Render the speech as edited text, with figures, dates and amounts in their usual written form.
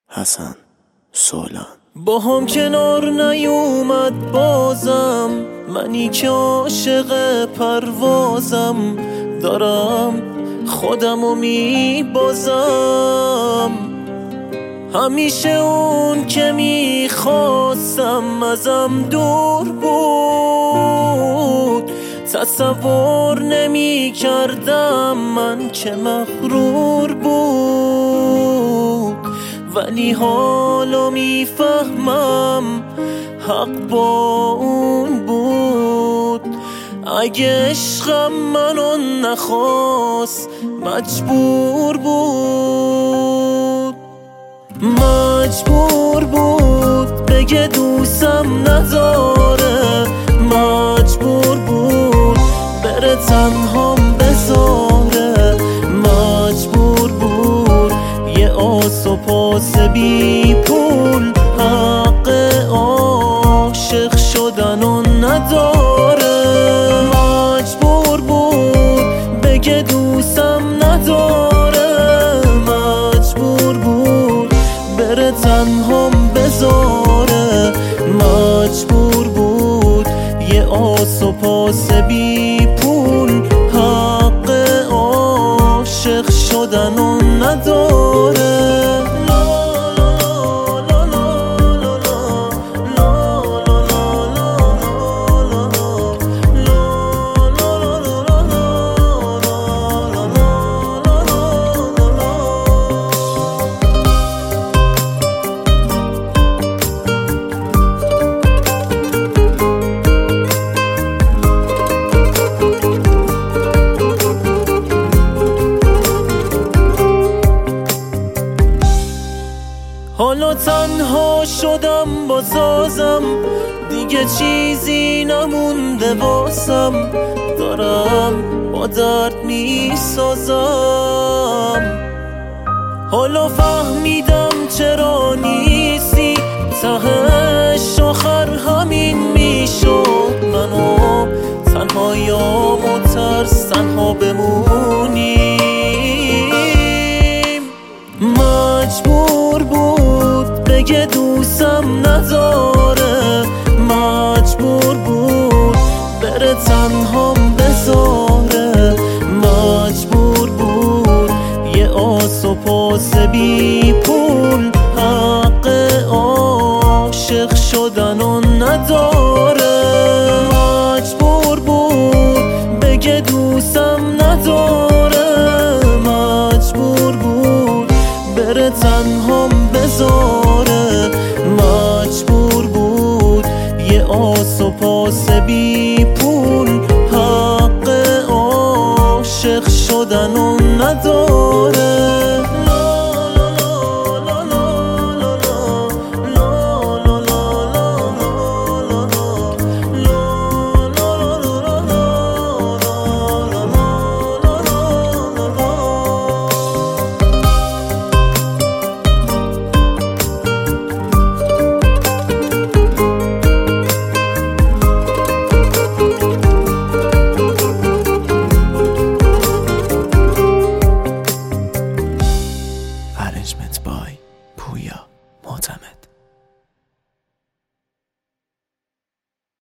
حسن سولان با هم کنار نیومد بازم، منی که عاشق پروازم، دارم خودمو میبازم. همیشه اون که میخواستم ازم دور بود، تصور نمی کردم من که مغرور بود. ولی حالا میفهمم حق با اون بود. اگه عشقم منو نخواست مجبور بود، مجبور بود بگه دوستم نداره، مجبور بود بره تنهام بذاره، مجبور بود یه آس و پاس بی پول حق عاشق شدنو نداره. مجبور بود بگه دوستم نداره، مجبور بود بره تنهام بذاره، مجبور بود یه آس و پاس بی پول حق عاشق شدنو نداره. حالا تنها شدم با سازم، دیگه چیزی نمونده واسم، دارم با درد میسازم. حالا فهمیدم چرا نیستی، تهش آخر همین میشد منو تنهاییام و ترس تنها بمونیم. مجبور بود بگه دوستم نداره، مجبور بود بره تنهام بذاره، مجبور بود یه آس و پاس بی پول حق عاشق شدنو نداره. مجبور بود بگه دوستم نداره، مجبور بود بره تنهام بذاره، مجبور بود یه آس و پاس بی پول حق عاشق شدنو نداره.